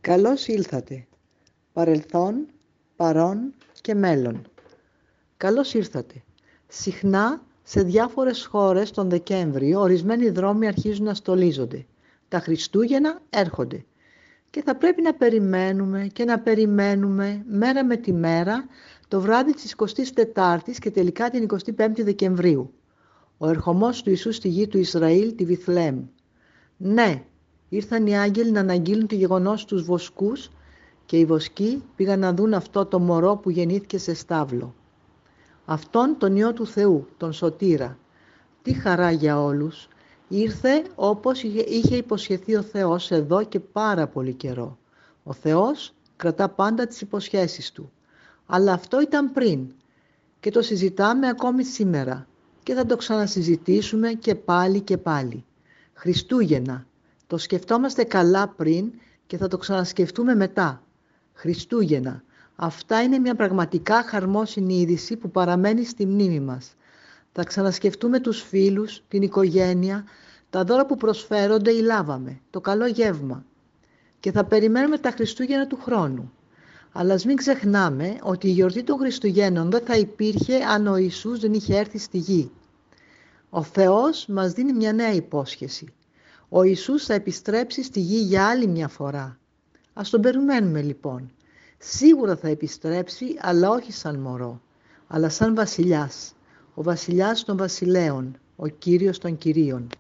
Καλώς ήλθατε. Παρελθόν, παρόν και μέλλον. Καλώς ήρθατε. Συχνά σε διάφορες χώρες τον Δεκέμβριο ορισμένοι δρόμοι αρχίζουν να στολίζονται. Τα Χριστούγεννα έρχονται. Και θα πρέπει να περιμένουμε και να περιμένουμε μέρα με τη μέρα το βράδυ της 24ης και τελικά την 25η Δεκεμβρίου. Ο ερχομός του Ιησού στη γη του Ισραήλ, τη Βιθλεέμ. Ναι, ήρθαν οι άγγελοι να αναγγείλουν το γεγονός στους βοσκούς και οι βοσκοί πήγαν να δουν αυτό το μωρό που γεννήθηκε σε στάβλο. Αυτόν τον Υιό του Θεού, τον Σωτήρα. Τι χαρά για όλους. Ήρθε όπως είχε υποσχεθεί ο Θεός εδώ και πάρα πολύ καιρό. Ο Θεός κρατά πάντα τις υποσχέσεις Του. Αλλά αυτό ήταν πριν και το συζητάμε ακόμη σήμερα και θα το ξανασυζητήσουμε και πάλι και πάλι. Χριστούγεννα. Το σκεφτόμαστε καλά πριν και θα το ξανασκεφτούμε μετά. Χριστούγεννα. Αυτά είναι μια πραγματικά χαρμόσυνη είδηση που παραμένει στη μνήμη μας. Θα ξανασκεφτούμε τους φίλους, την οικογένεια, τα δώρα που προσφέρονται ή λάβαμε, το καλό γεύμα. Και θα περιμένουμε τα Χριστούγεννα του χρόνου. Αλλά ας μην ξεχνάμε ότι η γιορτή των Χριστουγέννων δεν θα υπήρχε αν ο Ιησούς δεν είχε έρθει στη γη. Ο Θεός μας δίνει μια νέα υπόσχεση. Ο Ιησούς θα επιστρέψει στη γη για άλλη μια φορά. Ας τον περιμένουμε λοιπόν. Σίγουρα θα επιστρέψει, αλλά όχι σαν μωρό, αλλά σαν βασιλιάς. Ο βασιλιάς των βασιλέων, ο Κύριος των Κυρίων.